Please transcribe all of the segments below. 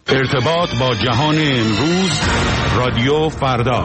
ارتباط با جهان امروز، رادیو فردا.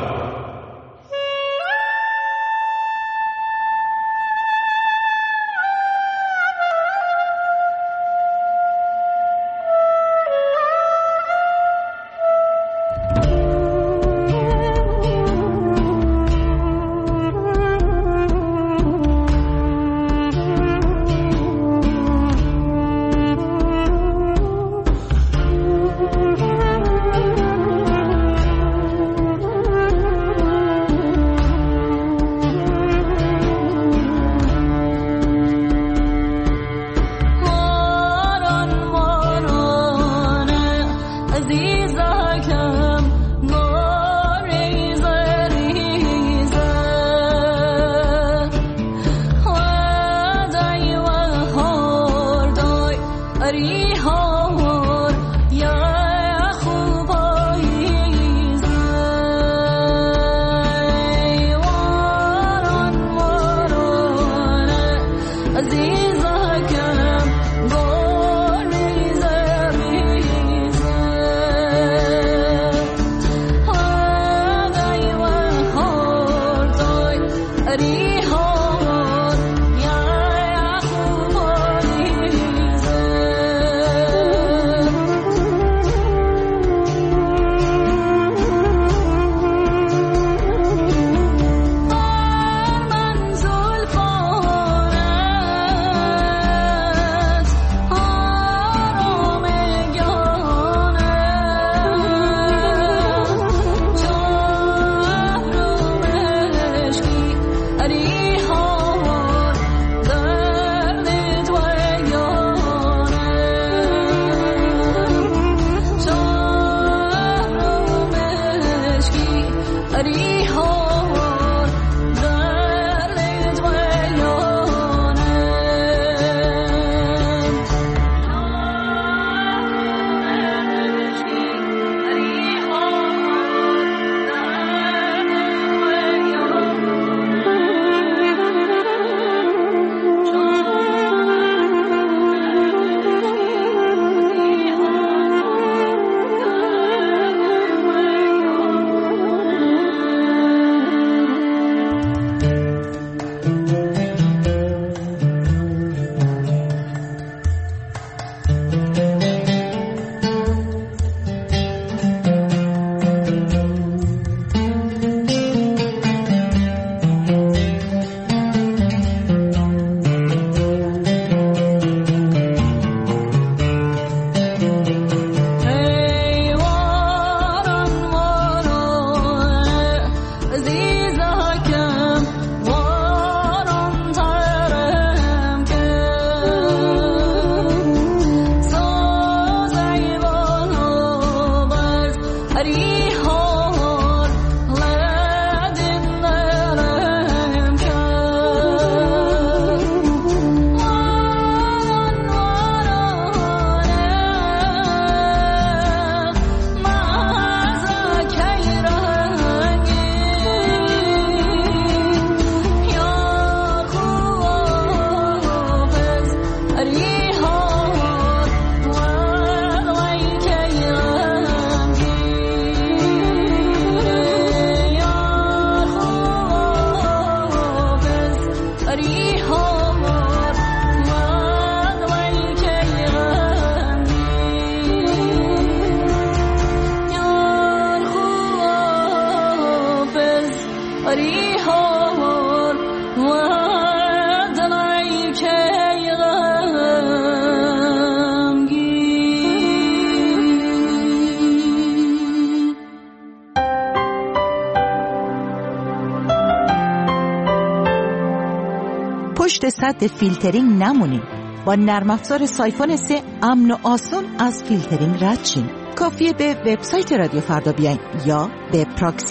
پشت سد فیلترینگ نمونید. با نرم افزار سایفون 3 امن و آسان از فیلترینگ رد شین. کافیه به وبسایت رادیو فردا بیاین یا به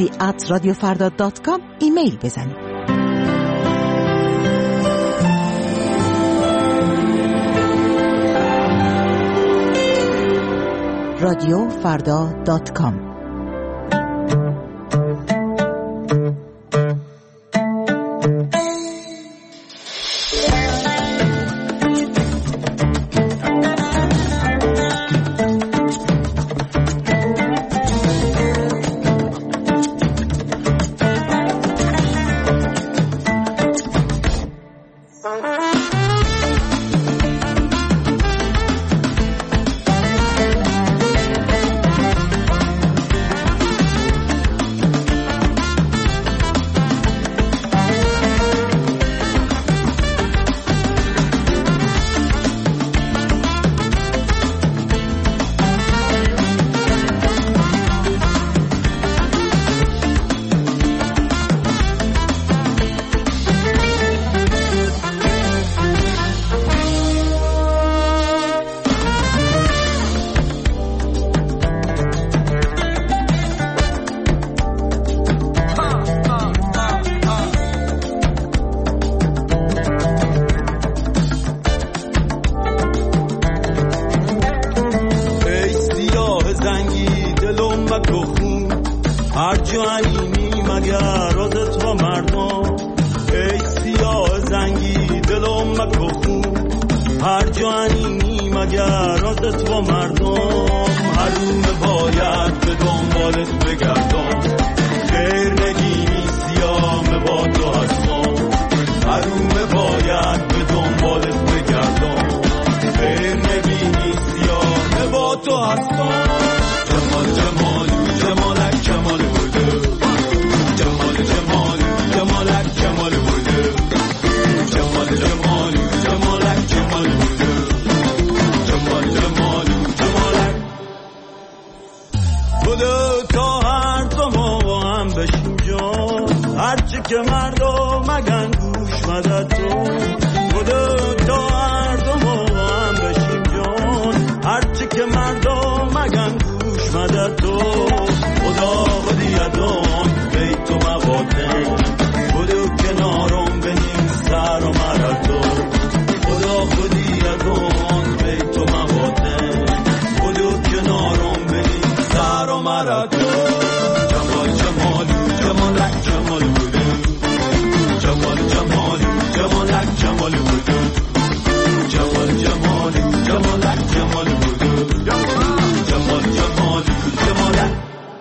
proxy@radiofarda.com ایمیل بزنید. radiofarda.com. مک و خون هر جانینی مگر آزت و مردم ای سیاه زنگی دلم مک و خون هر جانینی مگر آزت و مردم حروم باید به دنبالت بگردم خیر نگینی سیام با تو هستم حروم باید به دنبالت بگردم خیر نگینی سیام با تو هستم جمال جمالو جمالک جمال بوده جمال جمالو جمالک جمال بوده جمال جمالو جمالک جمال بوده جمال جمالو جمالک بوده تا هر دو ما با هم بشیم جان هرچی که مردم مگن گوش مدد تو بوده تا هر دو ما با هم بشیم جان هرچی که مردم مگن گوش مدد تو خدا خودیدان بیت و مقاطع بودو کنارم بنیم سر و مرد خدا خودیدان بیت و مقاطع بودو کنارم بنیم سر و مرد جمال جمالو جمالک جمال بودو جمال جمالو جمالک جمال بودو جمال جمالو جمالک جمال بودو جمال جمالو جمالک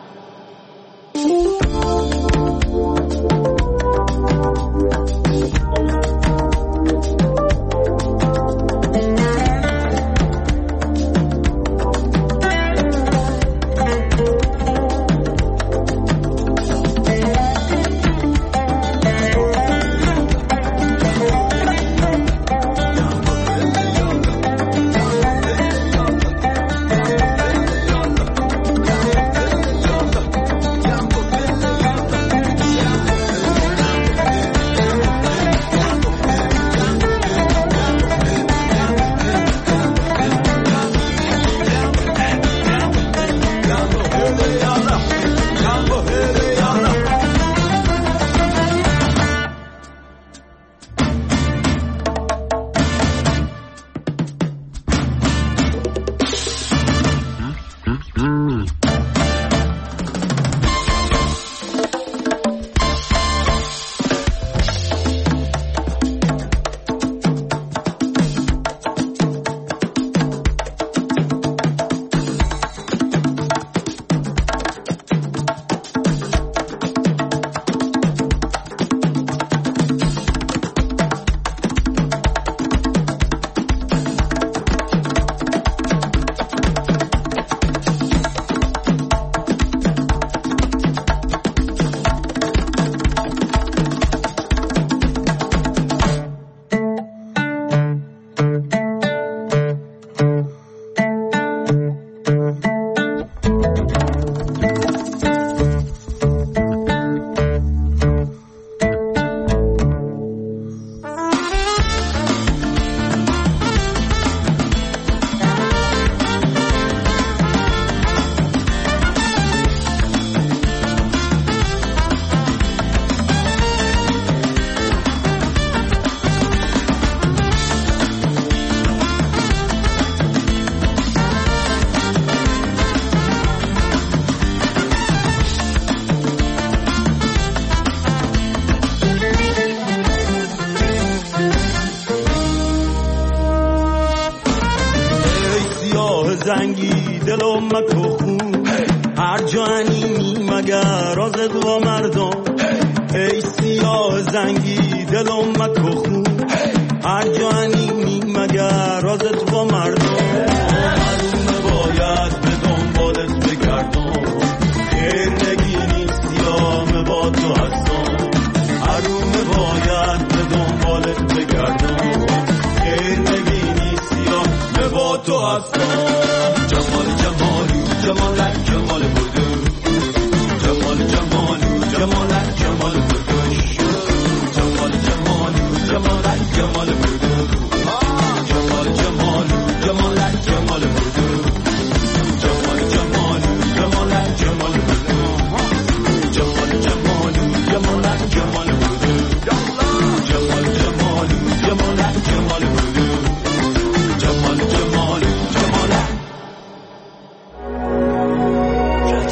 زنگی دلم مکو خون هر جانی مگر آزد و مردم ای سیاه زنگی دلم مکو خون هر جانی مگر آزد و مردم معلومه باید به دنبالت بگردم خیر نگینی سیاه با تو هستم معلومه باید به دنبالت بگردم خیر نگینی سیاه با تو هستم جمال جمالو جمالک جمال بودو جمال جمالو جمالک جمال بودو جمال جمالو جمالک جمال بودو جمال جمالو جمالک جمال بودو جمال جمالو جمالک جمال بودو جمال جمالو جمالک جمال بودو جمال جمالو جمالک جمال بودو جمال جمالو جمالک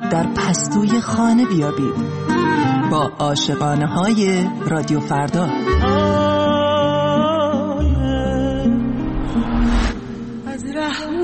در پستوی خانه بیابید با عاشقانه های رادیو فردا. از رحمت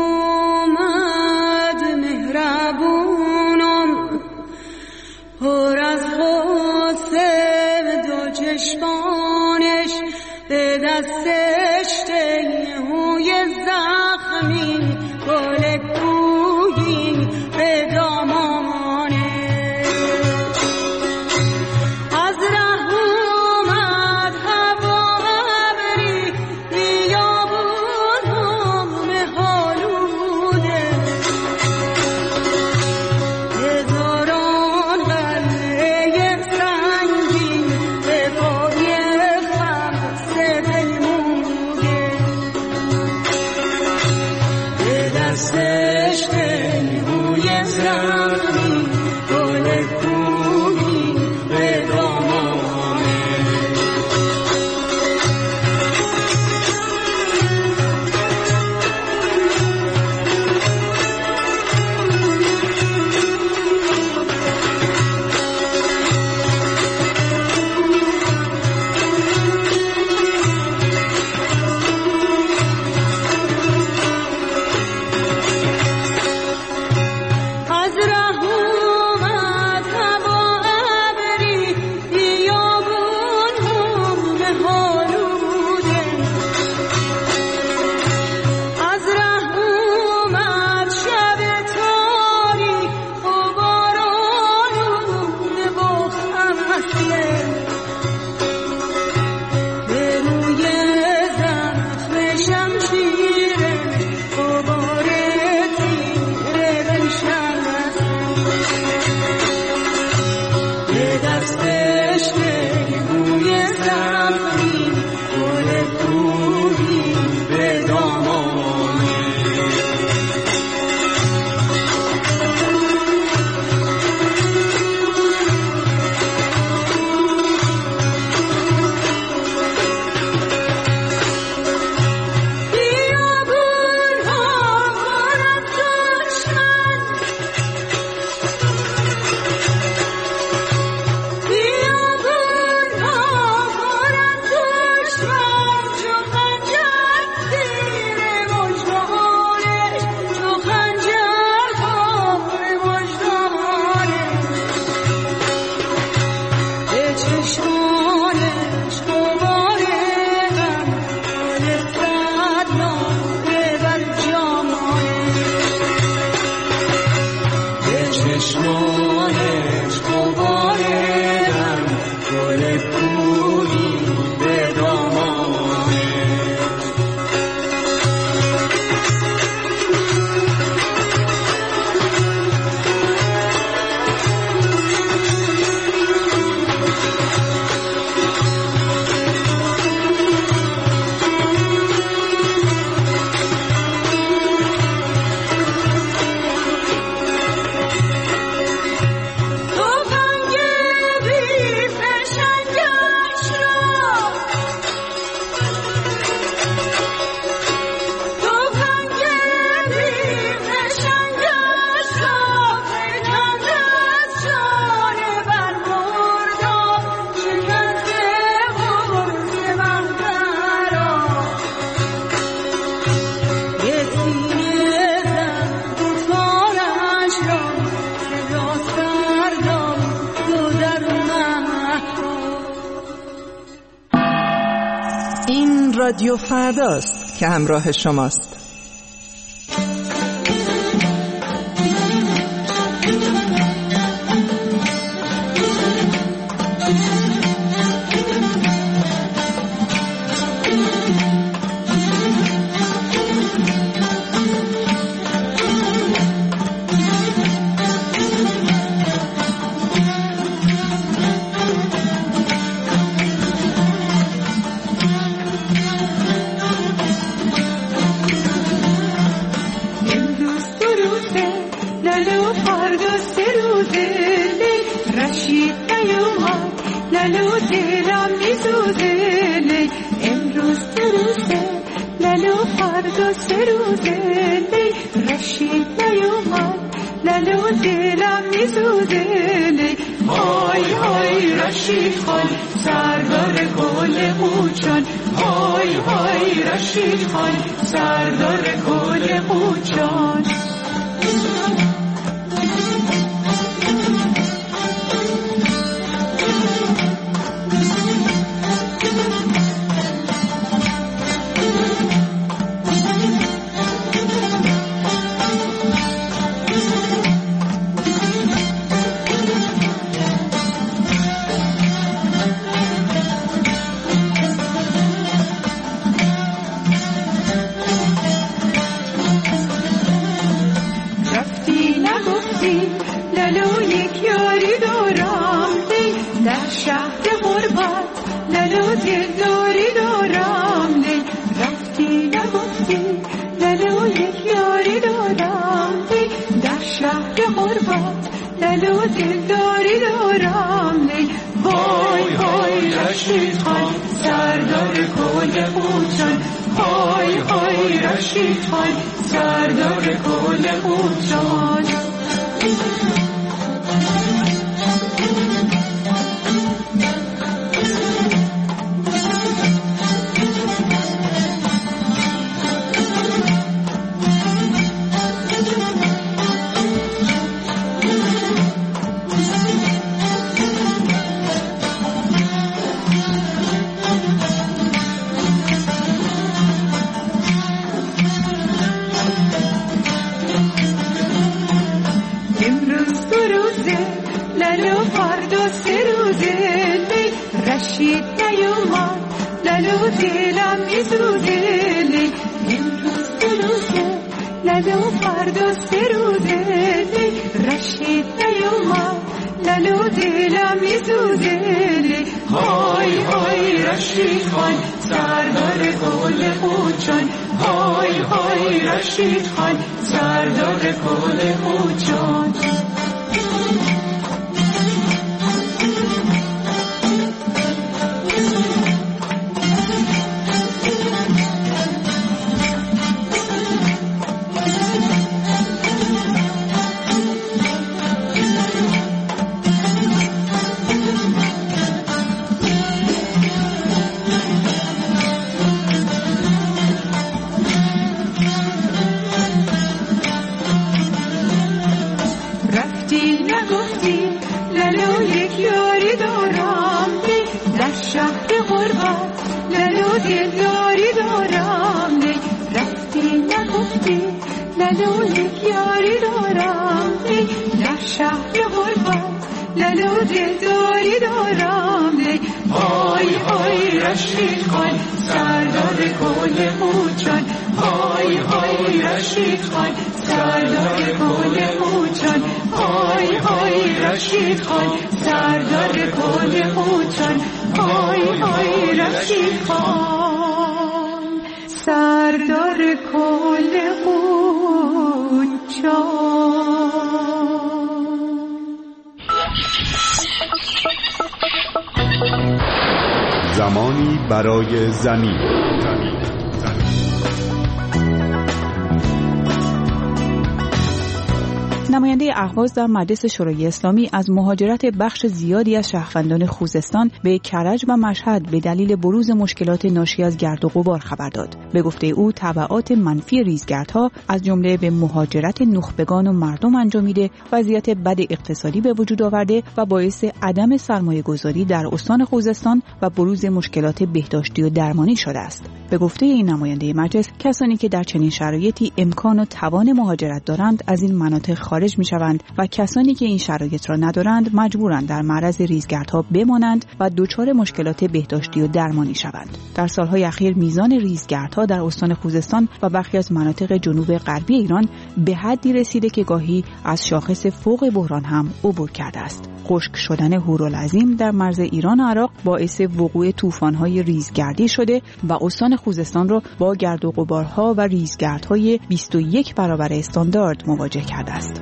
مهربونم پر از غصه دو چشمانش به دستش تیهوی زخمی گل کوهی به دامانش از رحمت هوا ابری بیابون هم حالوده هزاران قلعه سنگین به پای خمس دلموده به دستش دلموی زخمی گل کوهی به دامانه از رحمت هوا ابری بیابون هم حالوده از رحمت شب تاریک و بارانونه و خمسه به روی زخم شمشیره غبار تیره بنشسته به دستش دلموی زخمی گل کوهی به دامانه بیابون ها پر از دشمن بیابون ها پر از دشمن چو خنجر زیر مژگانش چو خنجر زیر مژگانش به چشمانش غبار غم گل صد ناله بر جامانش به چشمانش غبار غم گل کوهی به دامانش تفنگ بی فشنگش را تفنگ بی فشنگش را فکند از جان برمردم شکسته غرز مهترا به سینه زد دوتارش را صدا سردم تو در این رادیو فرداست که همراه شماست. لالو دلم میسوزه لی امروز تو روزه لالو فردا سه روزه لی رشید نیومد لالو دلم میسوزه های های رشید خان سردار کل قوچان های های رشید خان سردار کل قوچان زمانی برای زمین. نماینده اهواز در مجلس شورای اسلامی از مهاجرت بخش زیادی از شهروندان خوزستان به کرج و مشهد به دلیل بروز مشکلات ناشی از گرد و غبار خبر داد. به گفته او تبعات منفی ریزگردها از جمله به مهاجرت نخبگان و مردم انجامیده، وضعیت بد اقتصادی به وجود آورده و باعث عدم سرمایه‌گذاری در استان خوزستان و بروز مشکلات بهداشتی و درمانی شده است. به گفته این نماینده مجلس، کسانی که در چنین شرایطی امکان و توان مهاجرت دارند از این مناطق خارج می‌شوند و کسانی که این شرایط را ندارند مجبورند در معرض ریزگردها بمانند و دچار مشکلات بهداشتی و درمانی شوند. در سالهای اخیر میزان ریزگردها در استان خوزستان و برخی از مناطق جنوب غربی ایران به حدی رسیده که گاهی از شاخص فوق بحران هم عبور کرده است. خشک شدن هورالعظیم در مرز ایران و عراق باعث وقوع طوفان‌های ریزگردی شده و استان خوزستان را با گرد و غبارها و ریزگردهای 21 برابر استاندارد مواجه کرده است.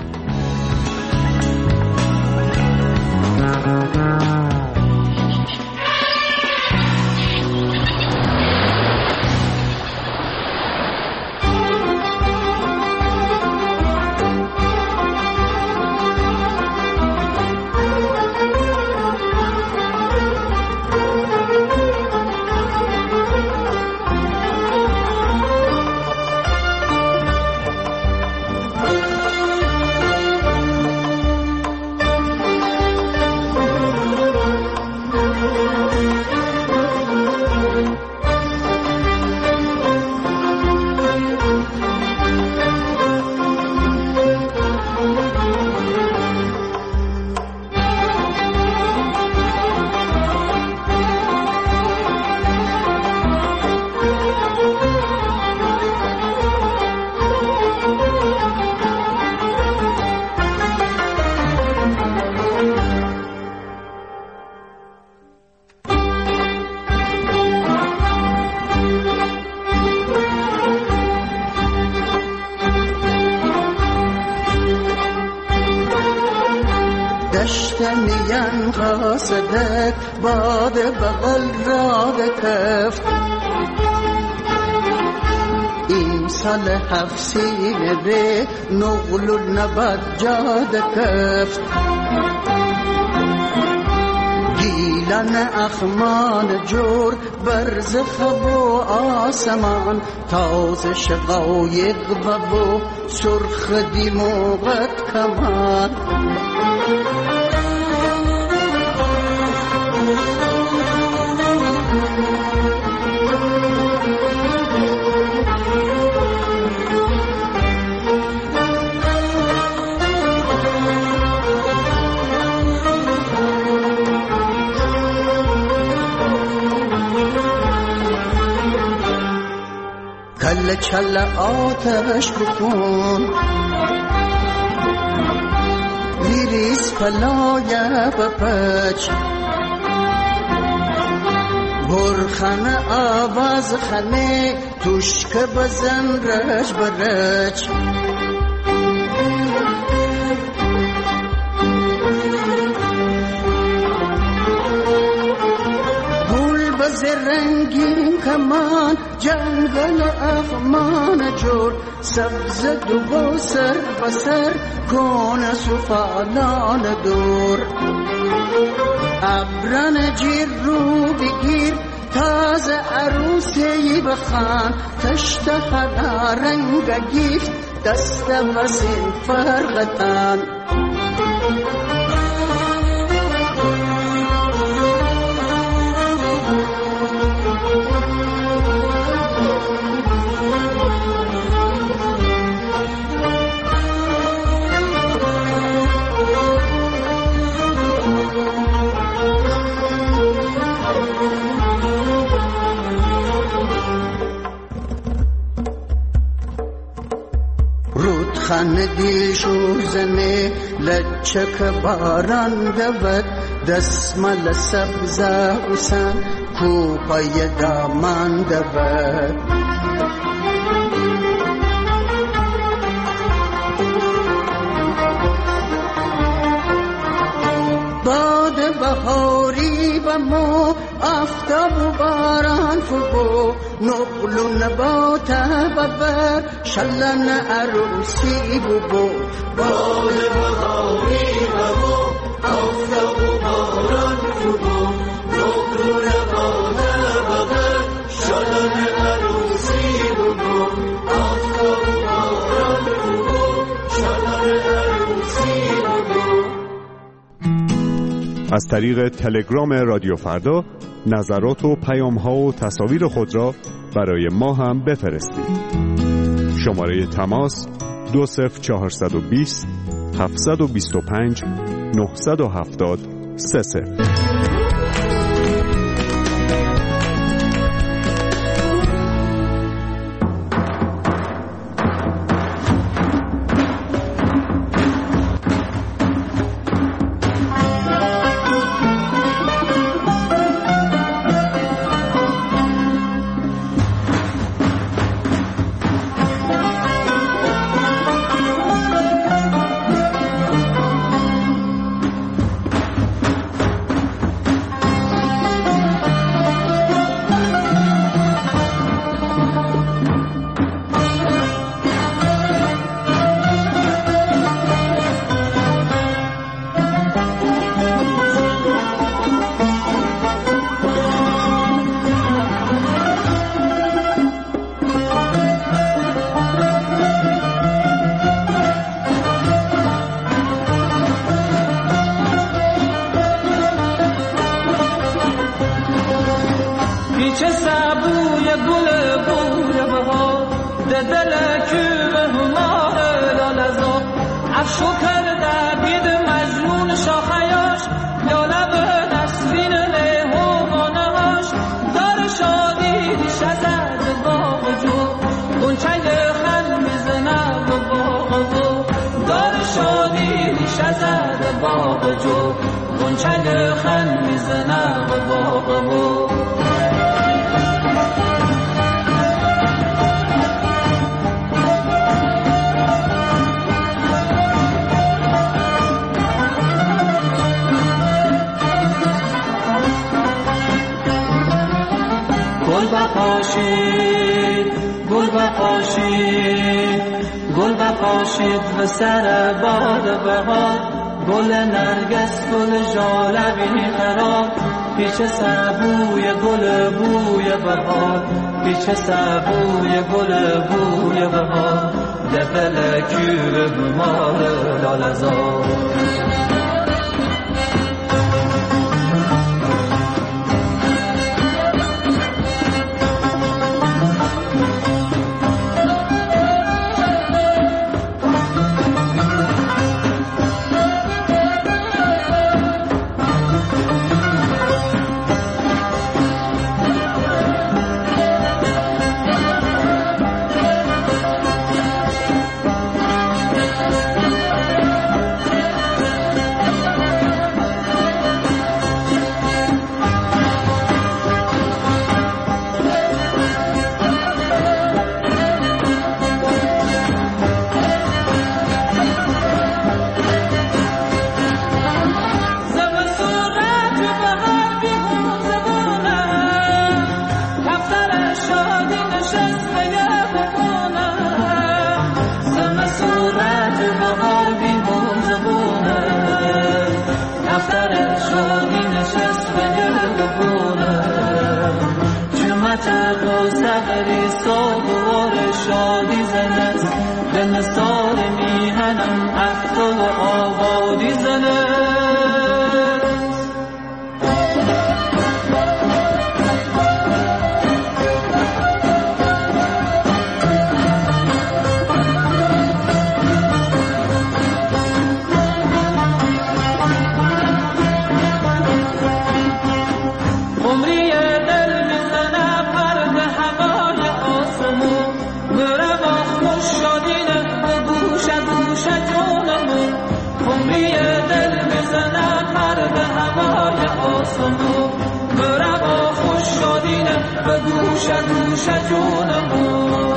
کاسدک باد بغل را کفت این سال حفصینه به نغل و نبات جاد کفت گیلن اخمان جور برز خب و آسمان تاز شقایق و سرخ دیموغت کمان کل چل آتش بکن لیریس پلایه بپچ برخانه آواز خانه توشک بزن رش برچ رنگین کمان جنگل اخمان جور سبز دو سر بسر کون سفالان دور ابران جیر رو بگیر تازه عروسی بخان تشت خدا رنگ گیفت دست وزین فرغتان خان دیشو زنه لچک باران دود دسمال سبزه حسن کوپای دامان دود باد بهاری و مو آفتاب و باران فبو نقل و نبات ببر شلن عروسی ببو باد بهاری و مو آفتاب و باران فبو نقل و نبات ببر شلن عروسی ببو آفتاب و باران فبو شلن عروسی ببو. از طریق تلگرام رادیو فردا نظرات و پیام‌ها و تصاویر خود را برای ما هم بفرستید. شماره تماس 20420 725 970 30. بپاشید گل بپاشید گل بپاشید به سر باد بهار گل نرگس گل ژاله بی خراب پیش سبوی گل بوی بهار پیش سبوی گل بوی بهار دفل کیو بمار لالزار شادی زند به نثار میهنم افت و آبادی زند به گوش جونمون